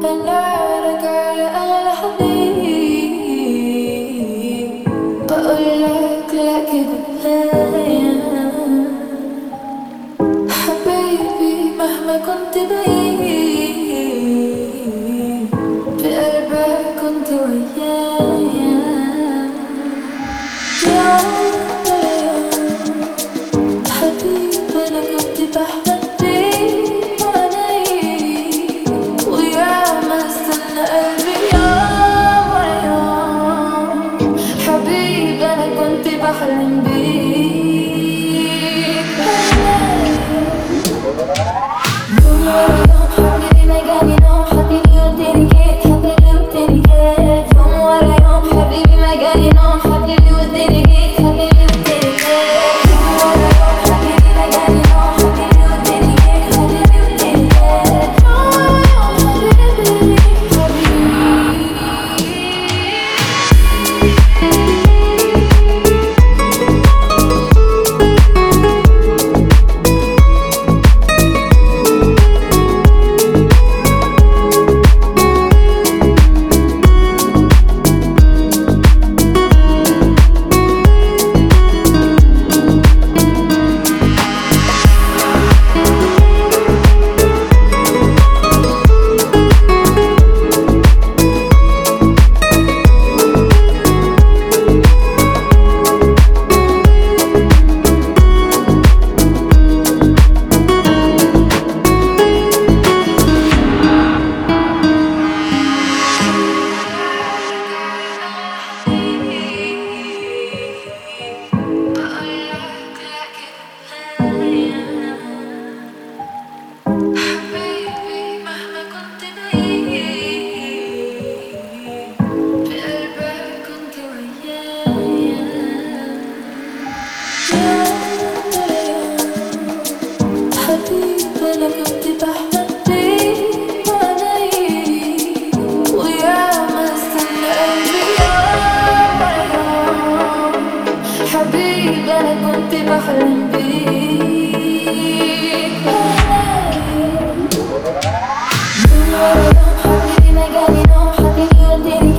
بنارك على أغلى حبيب، بقولك لا كفاية حبيبي مهما كنت بعيد، بقلبك كنت ويايا. يوم ورا يوم حبيبي أنا كنت بحلم بيك وعنايك، وياما استنى قلبي يوم ورا يوم حبيبي أنا كنت بحلم بيك. يوم ورا يوم حبيبي ما جاني نوم، حبيبي وديني جيت، حبيبي وديني جيت. يوم ورا يوم حبيبي ما جاني نوم، حبيبي وديني جيت، حبيبي وديني جيت. يوم ورا يوم حبيبي ما جاني نوم، حبيبي وديني جيت، حبيبي وديني جيت. يوم ورا يوم حبيبي أنا كنت بحلم بيك وعنايك، وياما استنى قلبي يوم ورا يوم حبيبي أنا كنت بحلم بيك. يوم ورا يوم حبيبي ما جاني نوم، حبيبي وديني